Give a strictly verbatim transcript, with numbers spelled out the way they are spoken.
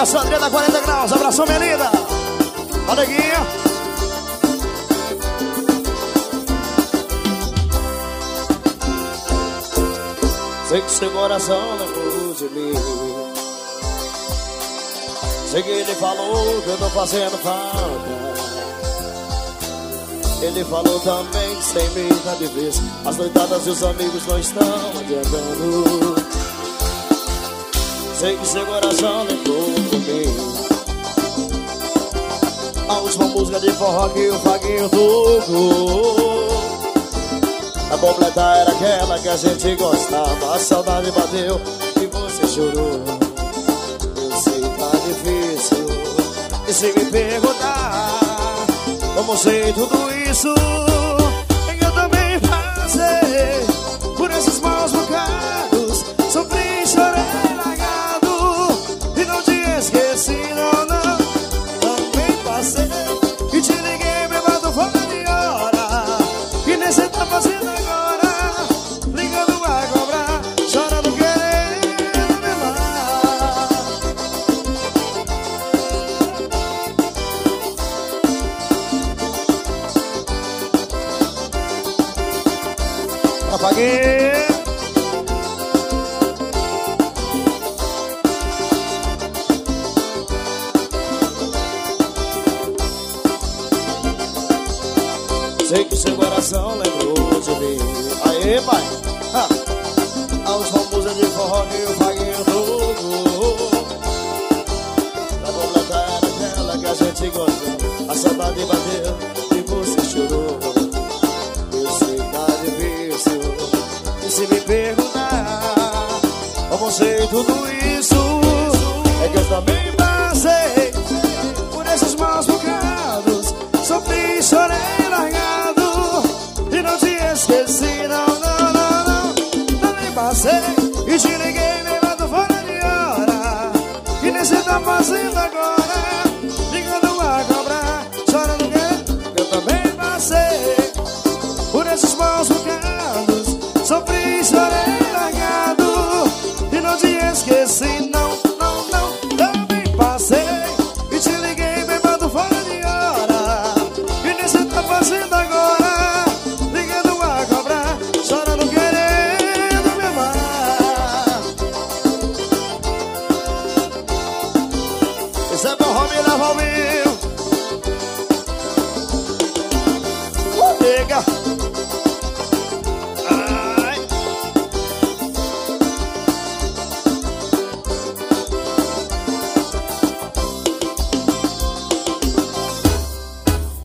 Abraço, Adriana, quarenta graus. Abração, minha linda. Alegria. Sei que seu coração lembrou de mim. Sei que ele falou que eu tô fazendo falta. Ele falou também que sem mim tá difícil. As noitadas e os amigos não estão adiantando. Sei que seu coração lembrou de mim. A última música de forró que o Vaguinho tocou, a completar era aquela que a gente gostava. A saudade bateu e você chorou. Eu sei que tá difícil. E se me perguntar como sei tudo isso, eu também passei por esses maus bocados. Sofri, chorei, largado e não te esqueci, não, não. Também passei e te liguei, me mandou fora de hora. E nem cê tá fazendo agora, ligando a cobrar, chorando, querendo me amar. Apaguei. Sei que seu coração lembrou de mim. Aê, pai. Ha. A última música de forró que o Vaguinho tocou, pra completar aquela que a gente gosta. A saudade bateu e você chorou. Eu sei que tá difícil. E se me perguntar como sei tudo isso, é que eu também passei por esses maus bocados. Sofri, chorei, largado e não te esqueci, não, não, não, não. Também passei e te liguei, me mandou fora de hora. E nem cê tá fazendo agora, ligando a cobrar, chorando, que eu também passei por esses maus